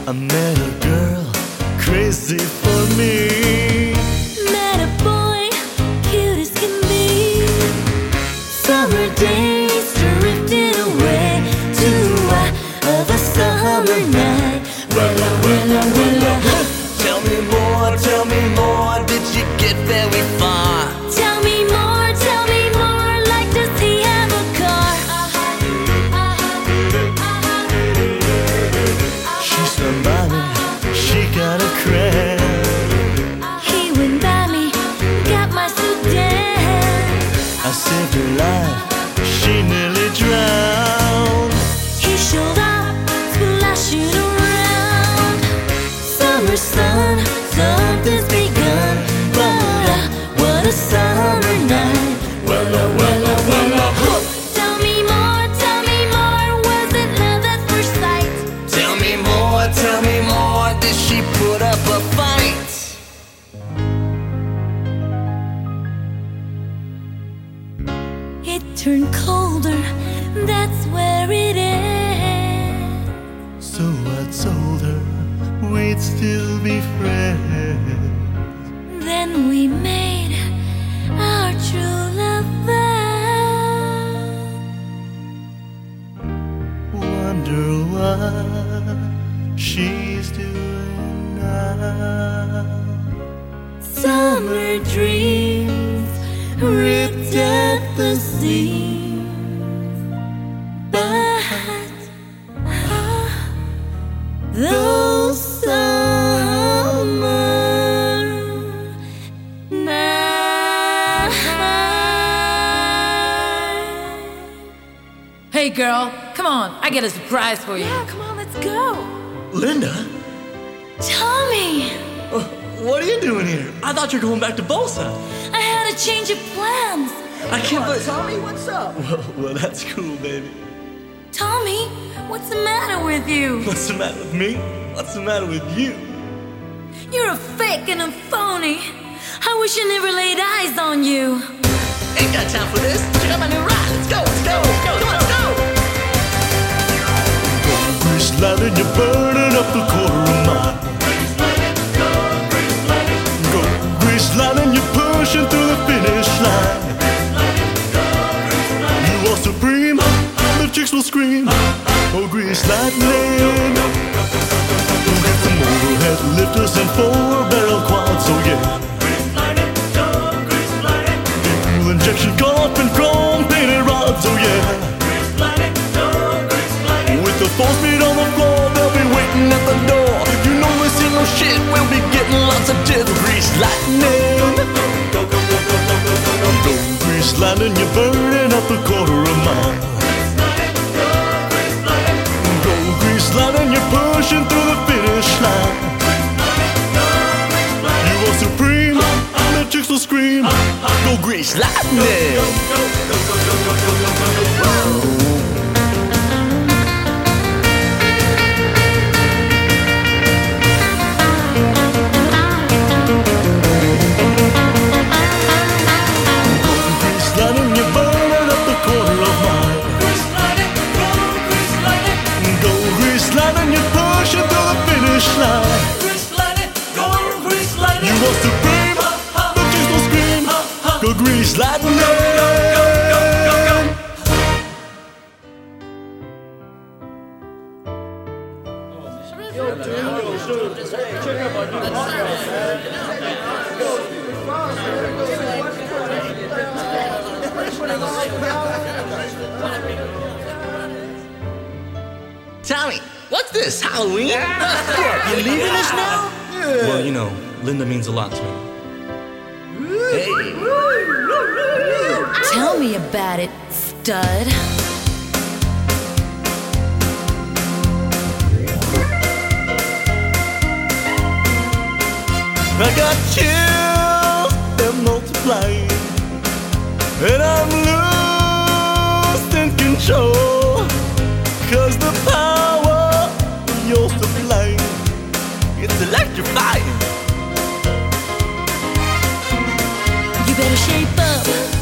I met a girl crazy for me. Met a boy, cute as can be. Summer days drifted away to of a summer night. Well, Tell me more, did you get very far? tell me more, like does he have a car? She's somebody, she got a crown. He went by me, got my Sudan. I saved her life, she nearly drowned. He showed up, splashing around. Summer sun, something's begun. But what a summer night. Well. Tell me more, was it love at first sight? Tell me more, did she put up a fight? It turned colder, that's where it ends. So I told her we'd still be friends. Then we made our true love vow. Wonder what she's doing now. Summer dreams ripped at the seams, but those summer nights. Hey girl, come on, I got a surprise for you. Yeah, come on, let's go. Linda, Tommy, what are you doing here? I thought you were going back to Bosa. I had a change of plans. I can't believe. Tommy, what's up? Well, that's cool, baby. Tommy, what's the matter with you? What's the matter with me? What's the matter with you? You're a fake and a phony. I wish I never laid eyes on you. Ain't got time for this. Check out my new ride. Let's go. Come on, let's go. Grease lightning, you're burning up the quarter of mile. Go, grease lightning, you're pushing through the finish line. You are supreme, the chicks will scream. Oh, grease lightning. We'll get some overhead lifters and 4-barrel quads, oh yeah. Fuel injection cup and chrome painted rods, oh yeah. With the 4-speed on the floor, they'll be waiting at the door. You know we see no shit, we'll be getting lots of tips. Grease lightning. Go grease lightning, you're burning up a quarter of a mile. Go grease lightning, you're pushing through the finish line. You are supreme, the chicks will scream. Go grease lightning. You are supreme, the chicks will scream. Go grease lightning. Tommy, what's this, Halloween? You leaving us now? Well, you know, Linda means a lot to me. Hey. Tell me about it, stud. I got chills, they're multiplying, and I'm losing control. 'Cause the power of your supply, it's electrifying. You better shape up.